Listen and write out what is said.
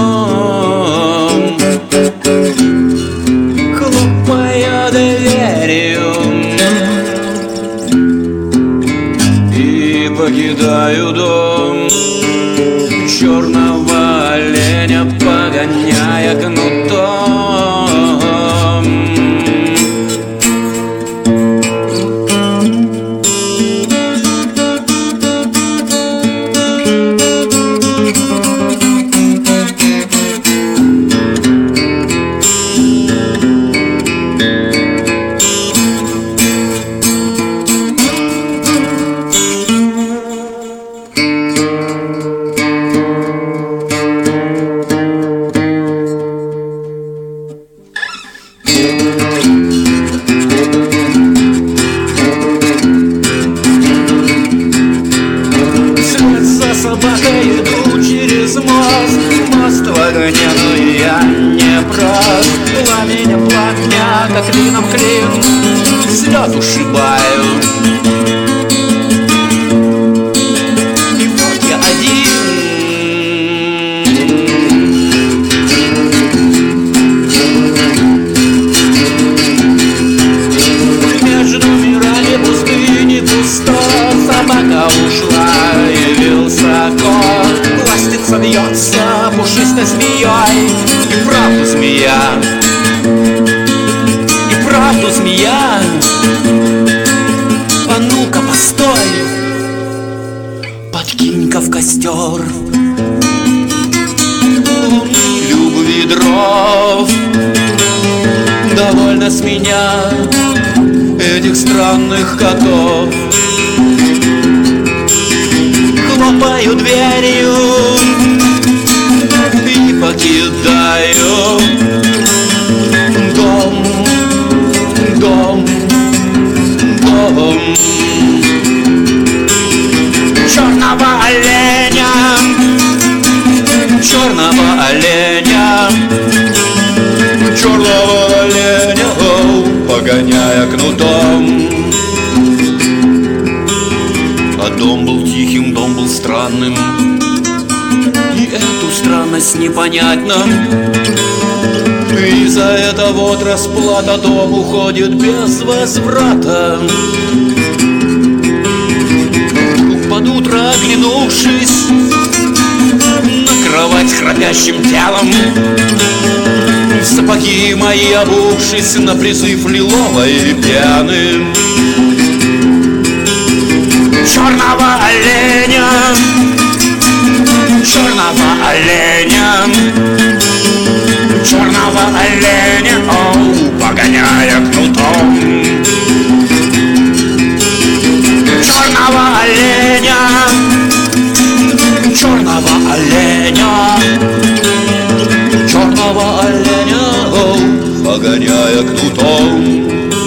хлопая дверью, и покидаю дом. Черного оленя погоняя кнутом. Собакой иду через мост, мост в огне, но я не прост. Пламя, как клином клин, с лёд ушибаю. И вот я один. Между мирами пустыни пусто. Собака ушла, явился кот. Ластится, вьется пушистой змеей. И правду змея, и правду змея. А ну-ка, постой, подкинь-ка в костер любви дров. Довольно с меня этих странных котов. Хлопаю дверью и покидаю дом, дом, дом. Черного оленя, черного оленя, черного оленя, погоняя кнутом. А дом был тихим, дом был странным, и эту странность непонятно. И за это вот расплата, дом уходит без возврата. Вдруг под утро, оглянувшись на кровать храпящим телом, в сапоги мои обувшись на призыв лиловой пены, черного оленя, черного оленя, черного оленя, погоняя кнутом. Черного оленя, черного оленя, черного оленя, погоняя кнутом.